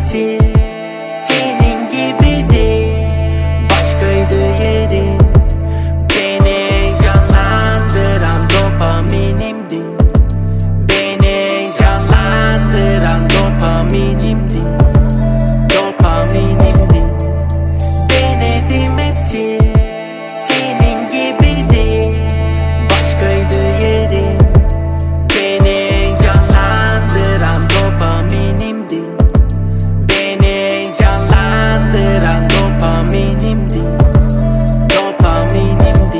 hepsi senin gibi değil. Başkaydı yerin. Beni canlandıran dopaminimdi. Beni canlandıran dopaminimdi. Dopaminimdi. Denedim hepsi senin gibi değil. Başkaydı yerin. Beni canlandıran dopaminimdi. Beni canlandıran dopaminimdi. Dopaminimdi.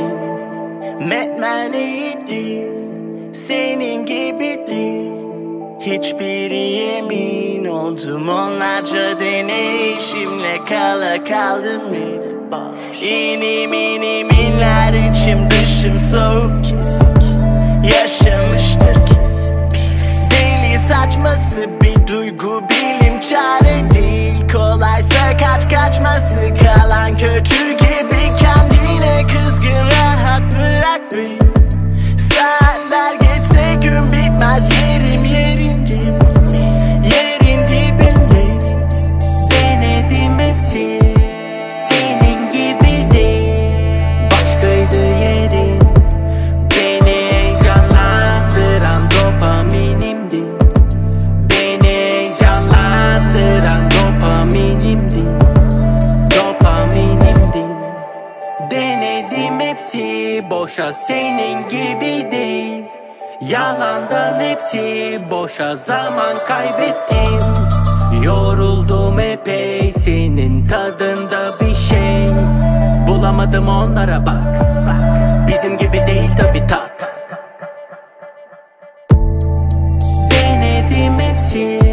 Metmeniydi, senin gibi değil. Hiçbiri yemin oldum, onlarca deneyişimle kala kaldım. İnim inim inler, içim dışım soğuk kesik. Yaşamıştır kesin. Deli saçması bir duygu, bilim çare değil. Kolaysa kaçması, kalan kötü gibi kendine kızgın, rahat bırak beni. Saatler geçse gün bitmez, yerin dibindeyim. Denedim hepsi senin gibi değil. Başkaydı yerin. Beni canlandıran dopaminimdi. Beni canlandıran dopaminimdi. Dopaminimdi. Denedim hepsi boşa, senin gibi değil. Yalandan hepsi boşa, zaman kaybettim. Yoruldum epey, senin tadında bir şey bulamadım, onlara bak. Bizim gibi değil tabi tat. Denedim hepsi